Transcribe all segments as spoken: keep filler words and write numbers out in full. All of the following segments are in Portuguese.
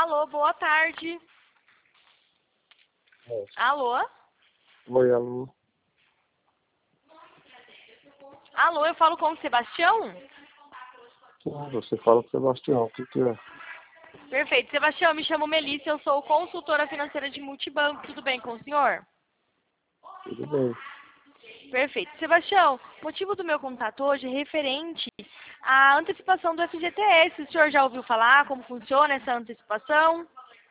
Alô, boa tarde. É. Alô? Oi, alô. Alô, eu falo com o Sebastião? Sim, você fala com o Sebastião, o que que é? Perfeito. Sebastião, me chamo Melissa, eu sou consultora financeira de multibanco. Tudo bem com o senhor? Tudo bem. Perfeito. Sebastião, o motivo do meu contato hoje é referente à antecipação do F G T S. O senhor já ouviu falar como funciona essa antecipação?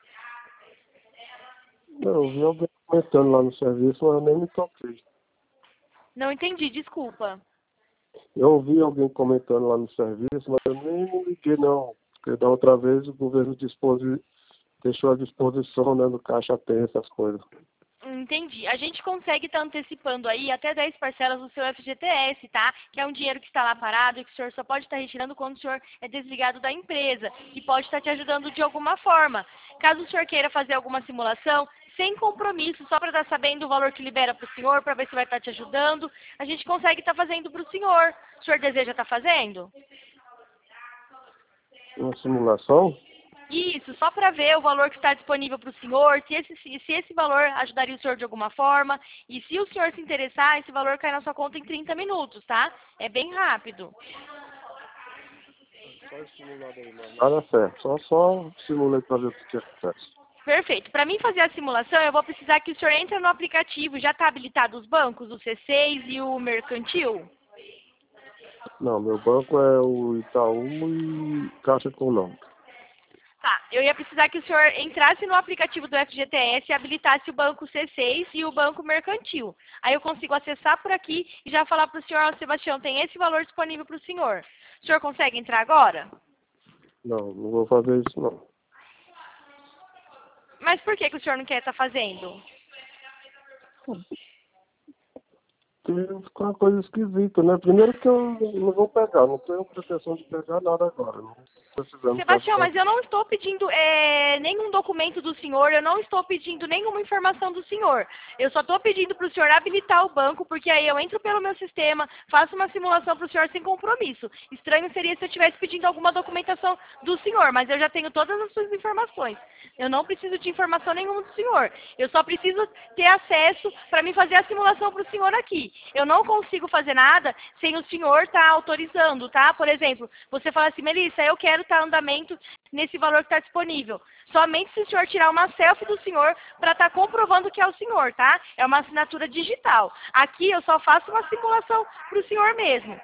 Não, eu vi alguém comentando lá no serviço, mas eu nem me toquei. Não entendi, desculpa. Eu ouvi alguém comentando lá no serviço, mas eu nem me liguei não. Porque da outra vez o governo dispôs, deixou à disposição, né, do Caixa tem essas coisas. Entendi. A gente consegue estar antecipando aí até dez parcelas do seu F G T S, tá? Que é um dinheiro que está lá parado e que o senhor só pode estar retirando quando o senhor é desligado da empresa e pode estar te ajudando de alguma forma. Caso o senhor queira fazer alguma simulação, sem compromisso, só para estar sabendo o valor que libera para o senhor, para ver se vai estar te ajudando, a gente consegue estar fazendo para o senhor. O senhor deseja estar fazendo? Uma simulação? Isso, só para ver o valor que está disponível para o senhor, se esse, se esse valor ajudaria o senhor de alguma forma. E se o senhor se interessar, esse valor cai na sua conta em trinta minutos, tá? É bem rápido. Só esse simulado aí, não. Nada certo. Só, só simulei para ver o que que acontece. Perfeito. Para mim fazer a simulação, eu vou precisar que o senhor entre no aplicativo. Já está habilitado os bancos, o C seis e o Mercantil? Não, meu banco é o Itaú e Caixa Econômica. Tá, eu ia precisar que o senhor entrasse no aplicativo do F G T S e habilitasse o banco C seis e o banco Mercantil. Aí eu consigo acessar por aqui e já falar para o senhor, ó, Sebastião, tem esse valor disponível para o senhor. O senhor consegue entrar agora? Não, não vou fazer isso não. Mas por que, que o senhor não quer estar fazendo? Porque ficou uma coisa esquisita, né? Primeiro que eu não vou pegar, não tenho pretensão de pegar nada agora. Não estou precisando Sebastião, gastar. mas eu não estou pedindo é, nenhum documento do senhor, eu não estou pedindo nenhuma informação do senhor. Eu só estou pedindo para o senhor habilitar o banco, porque aí eu entro pelo meu sistema, faço uma simulação para o senhor sem compromisso. Estranho seria se eu estivesse pedindo alguma documentação do senhor, mas eu já tenho todas as suas informações. Eu não preciso de informação nenhuma do senhor. Eu só preciso ter acesso para me fazer a simulação para o senhor aqui. Eu não consigo fazer nada sem o senhor estar autorizando, tá? Por exemplo, você fala assim, Melissa, eu quero estar andamento nesse valor que está disponível. Somente se o senhor tirar uma selfie do senhor para estar comprovando que é o senhor, tá? É uma assinatura digital. Aqui eu só faço uma simulação para o senhor mesmo.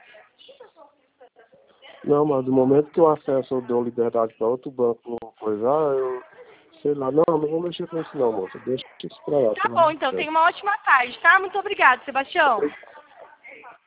Não, mas do momento que eu acesso, eu dou liberdade para outro banco coisar, eu sei lá, não, não vou mexer com isso não, moça. Deixa isso pra lá, Tá pelo bom, amor de então. Deus. Tenha uma ótima tarde, tá? Muito obrigada, Sebastião.